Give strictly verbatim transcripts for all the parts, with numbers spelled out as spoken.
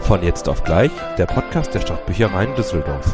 Von jetzt auf gleich, der Podcast der Stadtbüchereien Düsseldorf.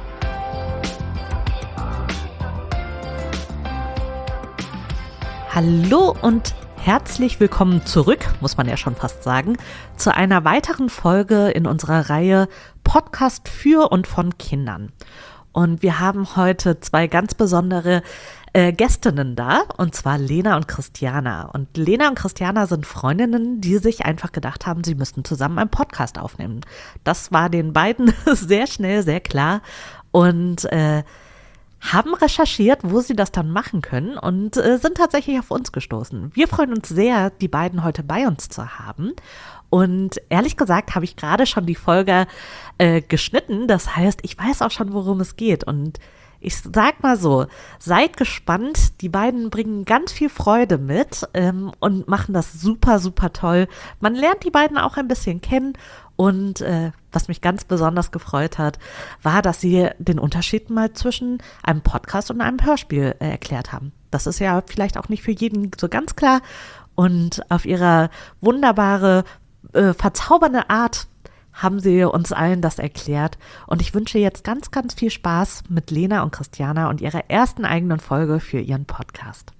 Hallo und herzlich willkommen zurück, muss man ja schon fast sagen, zu einer weiteren Folge in unserer Reihe Podcast für und von Kindern. Und wir haben heute zwei ganz besondere äh, Gästinnen da, und zwar Lena und Christiana. Und Lena und Christiana sind Freundinnen, die sich einfach gedacht haben, sie müssten zusammen einen Podcast aufnehmen. Das war den beiden sehr schnell, sehr klar und äh, haben recherchiert, wo sie das dann machen können und äh, sind tatsächlich auf uns gestoßen. Wir freuen uns sehr, die beiden heute bei uns zu haben. Und ehrlich gesagt habe ich gerade schon die Folge äh, geschnitten. Das heißt, ich weiß auch schon, worum es geht. Und ich sag mal so, seid gespannt. Die beiden bringen ganz viel Freude mit ähm, und machen das super, super toll. Man lernt die beiden auch ein bisschen kennen. Und äh, was mich ganz besonders gefreut hat, war, dass sie den Unterschied mal zwischen einem Podcast und einem Hörspiel äh, erklärt haben. Das ist ja vielleicht auch nicht für jeden so ganz klar. Und auf ihre wunderbare, äh, verzaubernde Art haben sie uns allen das erklärt. Und ich wünsche jetzt ganz, ganz viel Spaß mit Lena und Christiana und ihrer ersten eigenen Folge für ihren Podcast.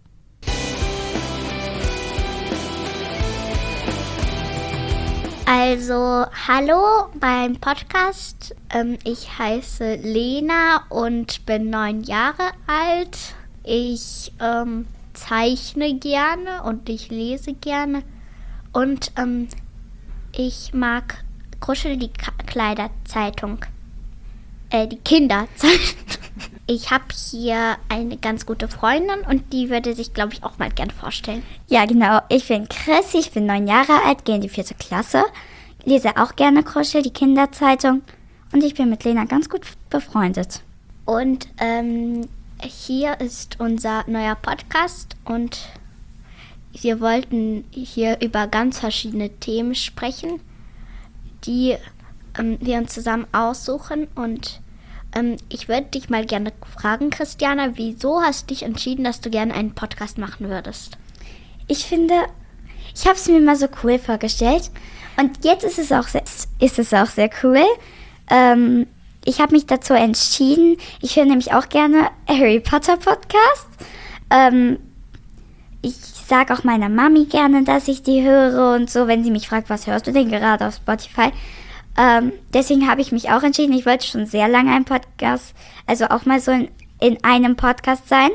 Also, hallo beim Podcast. Ähm, ich heiße Lena und bin neun Jahre alt. Ich ähm, zeichne gerne und ich lese gerne. Und ähm, ich mag Kuschel die K- Kleiderzeitung. Äh, die Kinderzeitung. Ich habe hier eine ganz gute Freundin und die würde sich, glaube ich, auch mal gern vorstellen. Ja, genau. Ich bin Chris, ich bin neun Jahre alt, gehe in die vierte Klasse, lese auch gerne Kuschel, die Kinderzeitung, und ich bin mit Lena ganz gut befreundet. Und ähm, hier ist unser neuer Podcast und wir wollten hier über ganz verschiedene Themen sprechen, die ähm, wir uns zusammen aussuchen. Und ähm, ich würde dich mal gerne fragen, Christiana, wieso hast du dich entschieden, dass du gerne einen Podcast machen würdest? Ich finde, ich habe es mir mal so cool vorgestellt und jetzt ist es auch sehr, ist es auch sehr cool. Ähm, ich habe mich dazu entschieden, ich höre nämlich auch gerne Harry Potter Podcast. Ähm, ich sage auch meiner Mami gerne, dass ich die höre und so, wenn sie mich fragt, was hörst du denn gerade auf Spotify? Ähm, deswegen habe ich mich auch entschieden, ich wollte schon sehr lange einen Podcast, also auch mal so in, in einem Podcast sein.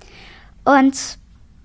Und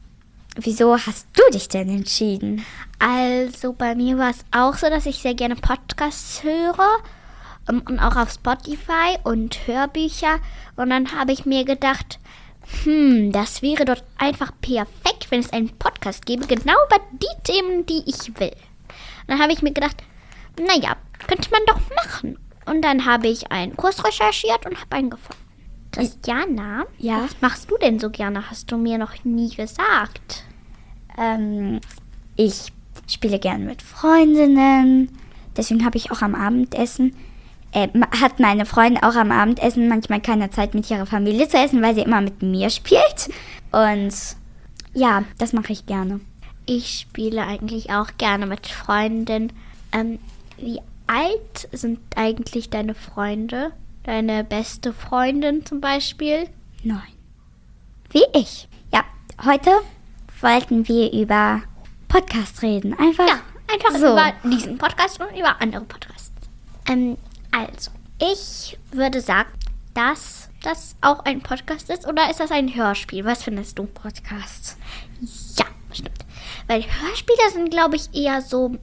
wieso hast du dich denn entschieden? Also bei mir war es auch so, dass ich sehr gerne Podcasts höre um, und auch auf Spotify und Hörbücher. Und dann habe ich mir gedacht, hm, das wäre dort einfach perfekt, wenn es einen Podcast gäbe, genau über die Themen, die ich will. Und dann habe ich mir gedacht, naja, könnte man doch machen. Und dann habe ich einen Kurs recherchiert und habe einen gefunden. Christiana, Ja? was machst du denn so gerne? Hast du mir noch nie gesagt. Ähm, ich spiele gerne mit Freundinnen, deswegen habe ich auch am Abendessen, äh, hat meine Freundin auch am Abendessen manchmal keine Zeit mit ihrer Familie zu essen, weil sie immer mit mir spielt. Und ja, das mache ich gerne. Ich spiele eigentlich auch gerne mit Freundinnen. Ähm, wie alt sind eigentlich deine Freunde? Deine beste Freundin zum Beispiel? Neun. Wie ich. Ja, heute wollten wir über Podcast reden. Einfach, Ja, einfach so. über diesen Podcast und über andere Podcasts. Ähm, also, ich würde sagen, dass das auch ein Podcast ist, oder ist das ein Hörspiel? Was findest du? Podcast. Ja, stimmt. Weil Hörspiele sind, glaube ich, eher so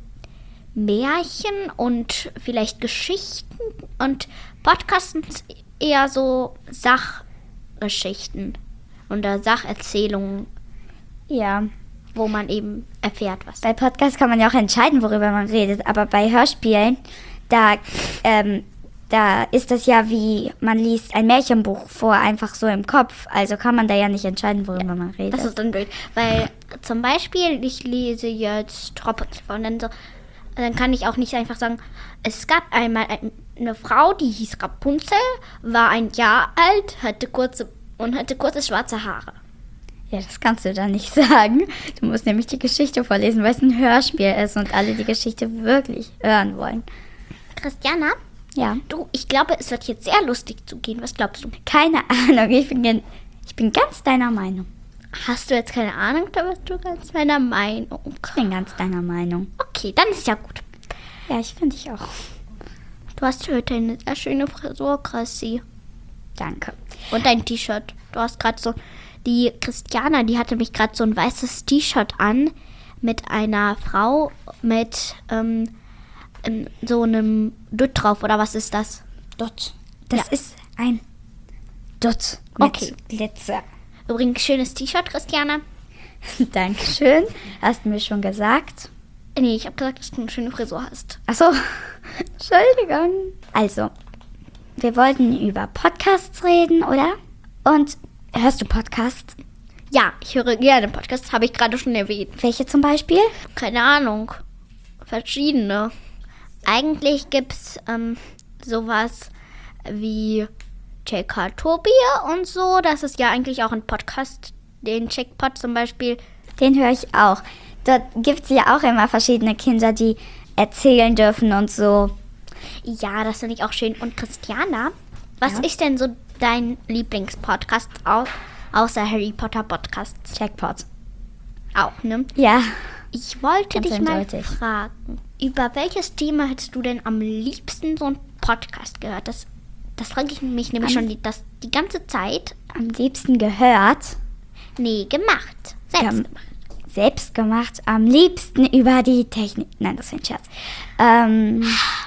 Märchen und vielleicht Geschichten, und Podcasts sind eher so Sachgeschichten oder Sacherzählungen, Ja. wo man eben erfährt, was. Bei Podcasts kann man ja auch entscheiden, worüber man redet, aber bei Hörspielen, da, ähm, da ist das ja wie, man liest ein Märchenbuch vor, einfach so im Kopf, also kann man da ja nicht entscheiden, worüber man redet. Das ist dann blöd, weil zum Beispiel, ich lese jetzt Rapunzel und dann so, dann kann ich auch nicht einfach sagen, es gab einmal ein, eine Frau, die hieß Rapunzel, war ein Jahr alt, hatte kurze und hatte kurze schwarze Haare. Ja, das kannst du da nicht sagen. Du musst nämlich die Geschichte vorlesen, weil es ein Hörspiel ist und alle die Geschichte wirklich hören wollen. Christiana, Ja. du, ich glaube, es wird jetzt sehr lustig zugehen. Was glaubst du? Keine Ahnung, ich bin, gen- ich bin ganz deiner Meinung. Hast du jetzt keine Ahnung, da bist du ganz meiner Meinung. Ich bin ganz deiner Meinung. Okay, dann ist ja gut. Ja, ich finde ich auch. Du hast heute eine sehr schöne Frisur, Chrissy. Danke. Und dein T-Shirt. Du hast gerade so, die Christiana, die hatte mich gerade so ein weißes T-Shirt an mit einer Frau mit ähm, ähm, so einem Dutt drauf. Oder was ist das? Dutt. Das Ja. ist ein Dutt mit Okay. Glitzer. Übrigens, schönes T-Shirt, Christiana. Dankeschön. Hast du mir schon gesagt? Nee, ich habe gesagt, dass du eine schöne Frisur hast. Achso. Entschuldigung. Also, wir wollten über Podcasts reden, oder? Und hörst du Podcasts? Ja, ich höre gerne Podcasts, habe ich gerade schon erwähnt. Welche zum Beispiel? Keine Ahnung. Verschiedene. Eigentlich gibt es ähm, sowas wie J K Tobi und so. Das ist ja eigentlich auch ein Podcast. Den Checkpot zum Beispiel. Den höre ich auch. Dort gibt es ja auch immer verschiedene Kinder, die erzählen dürfen und so. Ja, das finde ich auch schön. Und Christiana, was Ja? ist denn so dein Lieblingspodcast au außer Harry Potter Podcasts? Jackpot. Auch, ne? Ja. Ich wollte Ganz dich mal eindeutig. fragen, über welches Thema hättest du denn am liebsten so einen Podcast gehört? Das, das frage ich mich nämlich Am- schon die, das, die ganze Zeit. Am liebsten gehört. Nee, gemacht. Selbst Gem- gemacht. Selbst gemacht. Am liebsten über die Technik. Nein, das ist ein Scherz. Ähm,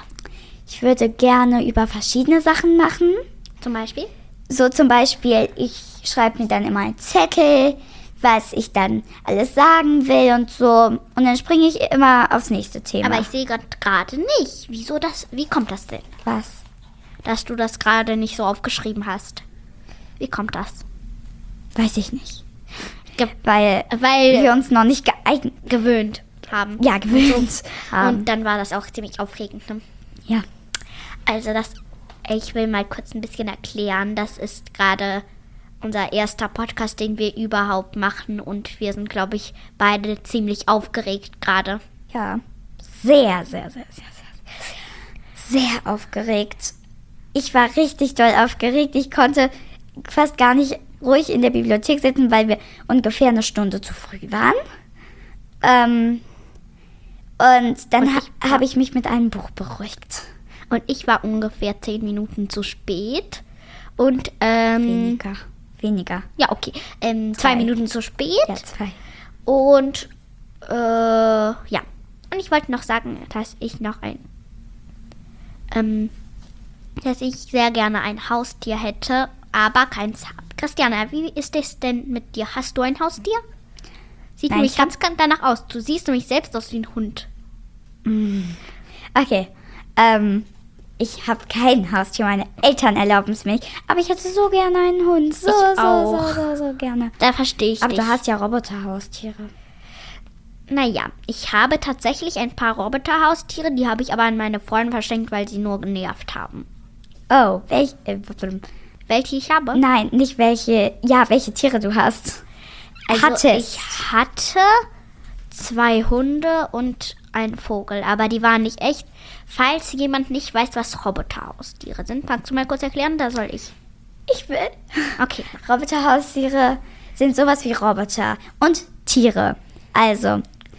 ich würde gerne über verschiedene Sachen machen. Zum Beispiel? So zum Beispiel, ich schreibe mir dann immer einen Zettel, was ich dann alles sagen will und so. Und dann springe ich immer aufs nächste Thema. Aber ich sehe grad- gerade nicht. Wieso das? Wie kommt das denn? was? Dass du das gerade nicht so aufgeschrieben hast. Wie kommt das? Weiß ich nicht. Ge Weil weil wir uns noch nicht geeignet, gewöhnt haben. ja, gewöhnt haben. Und dann war das auch ziemlich aufregend. Ne? Ja. Also das, ich will mal kurz ein bisschen erklären. Das ist gerade unser erster Podcast, den wir überhaupt machen. Und wir sind, glaube ich, beide ziemlich aufgeregt gerade. Ja. Sehr, sehr, sehr, sehr, sehr, sehr aufgeregt. Ich war richtig doll aufgeregt. Ich konnte fast gar nicht ruhig in der Bibliothek sitzen, weil wir ungefähr eine Stunde zu früh waren. Ähm, und dann Und ha ich- habe ich mich mit einem Buch beruhigt. Und ich war ungefähr zehn Minuten zu spät. Und, ähm, Weniger. Weniger. ja, okay. Ähm, zwei Zwei. Minuten zu spät. Ja, zwei. Und, äh, ja. Und ich wollte noch sagen, dass ich noch ein, ähm, dass ich sehr gerne ein Haustier hätte, aber keins habe. Christiane, wie ist es denn mit dir? Hast du ein Haustier? Sieht Nein, nämlich ich hab- ganz, ganz danach aus. Du siehst nämlich selbst aus wie ein Hund. Okay. Ähm, ich habe kein Haustier. Meine Eltern erlauben es mir nicht. Aber ich hätte so gerne einen Hund. So, Ich so, auch. so, so, so gerne. Da verstehe ich Aber dich. du hast ja Roboterhaustiere. Naja, ich habe tatsächlich ein paar Roboterhaustiere, die habe ich aber an meine Freunde verschenkt, weil sie nur genervt haben. Oh, welch, äh, warte. Welche ich habe? Nein, nicht welche, ja, welche Tiere du hast. Also Hattest. ich hatte zwei Hunde und einen Vogel, aber die waren nicht echt. Falls jemand nicht weiß, was Roboterhaustiere sind, kannst du mal kurz erklären? Da soll ich. Ich will. Okay. Roboterhaustiere sind sowas wie Roboter und Tiere. Also,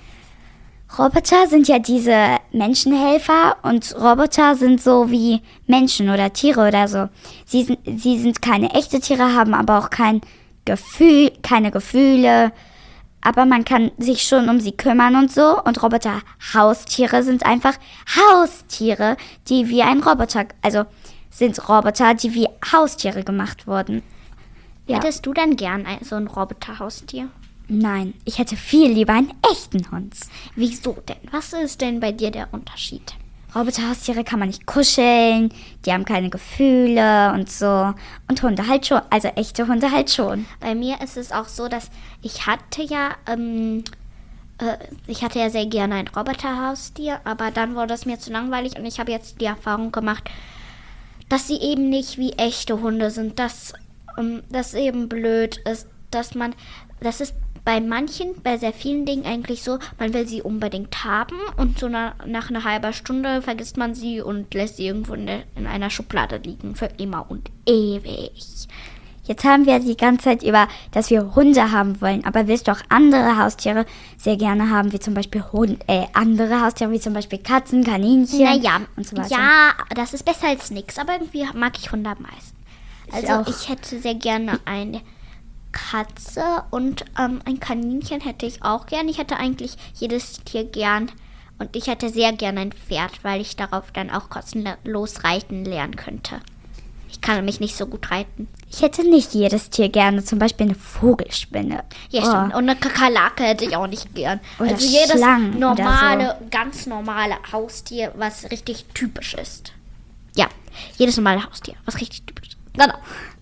Roboter sind ja diese Menschenhelfer und Roboter sind so wie Menschen oder Tiere oder so. Sie sind, sie sind keine echte Tiere, haben aber auch kein Gefühl, keine Gefühle. Aber man kann sich schon um sie kümmern und so. Und Roboter-Haustiere sind einfach Haustiere, die wie ein Roboter, also sind Roboter, die wie Haustiere gemacht wurden. Ja. Hättest du denn gern ein, so ein Roboterhaustier? Nein, ich hätte viel lieber einen echten Hund. Wieso denn? Was ist denn bei dir der Unterschied? Roboterhaustiere kann man nicht kuscheln, die haben keine Gefühle und so. Und Hunde halt schon, also echte Hunde halt schon. Bei mir ist es auch so, dass ich hatte ja, ähm, äh, ich hatte ja sehr gerne ein Roboterhaustier, aber dann wurde es mir zu langweilig und ich habe jetzt die Erfahrung gemacht, dass sie eben nicht wie echte Hunde sind, dass ähm, das eben blöd ist, dass man, das ist bei manchen, bei sehr vielen Dingen eigentlich so, man will sie unbedingt haben und so na, nach einer halben Stunde vergisst man sie und lässt sie irgendwo in, der, in einer Schublade liegen, für immer und ewig. Jetzt haben wir die ganze Zeit über, dass wir Hunde haben wollen, aber willst du auch andere Haustiere sehr gerne haben, wie zum Beispiel Hund, äh, andere Haustiere, wie zum Beispiel Katzen, Kaninchen Naja, und so weiter? ja, das ist besser als nichts, aber irgendwie mag ich Hunde am meisten. Also auch. ich hätte sehr gerne eine Katze und ähm, ein Kaninchen hätte ich auch gern. Ich hätte eigentlich jedes Tier gern und ich hätte sehr gern ein Pferd, weil ich darauf dann auch kostenlos reiten lernen könnte. Ich kann nämlich nicht so gut reiten. Ich hätte nicht jedes Tier gerne, zum Beispiel eine Vogelspinne. Ja, Oh. stimmt. Und eine Kakerlake hätte ich auch nicht gern. Oder also jedes Schlangen oder normale, ganz normale Haustier, was richtig typisch ist. Ja, jedes normale Haustier, was richtig typisch ist. Genau.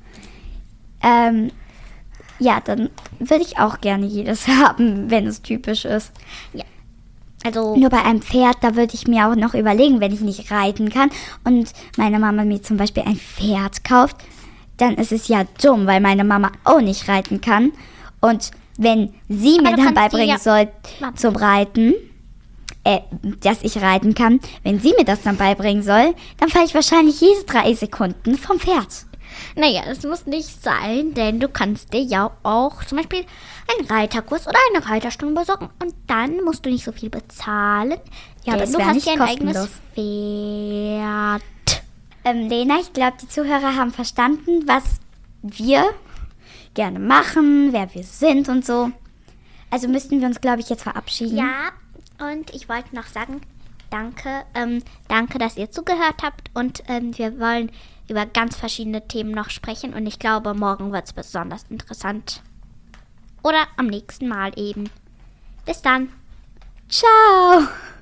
Ähm, ja, dann würde ich auch gerne jedes haben, wenn es typisch ist. Also, Nur bei einem Pferd, da würde ich mir auch noch überlegen, wenn ich nicht reiten kann und meine Mama mir zum Beispiel ein Pferd kauft, dann ist es ja dumm, weil meine Mama auch nicht reiten kann. Und wenn sie Aber mir du dann kannst dir beibringen ja- soll Warte. zum Reiten, äh, dass ich reiten kann, wenn sie mir das dann beibringen soll, dann falle ich wahrscheinlich jede drei Sekunden vom Pferd. naja, das muss nicht sein, denn du kannst dir ja auch zum Beispiel einen Reiterkurs oder eine Reiterstunde besorgen und dann musst du nicht so viel bezahlen. Ja, aber denn es du wär hast nicht ja ein eigenes kostenlos. Pferd. Ähm, Lena, ich glaube, die Zuhörer haben verstanden, was wir gerne machen, wer wir sind und so. Also müssten wir uns, glaube ich, jetzt verabschieden. Ja, und ich wollte noch sagen, danke, ähm, danke, dass ihr zugehört habt und ähm, wir wollen über ganz verschiedene Themen noch sprechen und ich glaube, morgen wird es besonders interessant. Oder am nächsten Mal eben. Bis dann. Ciao!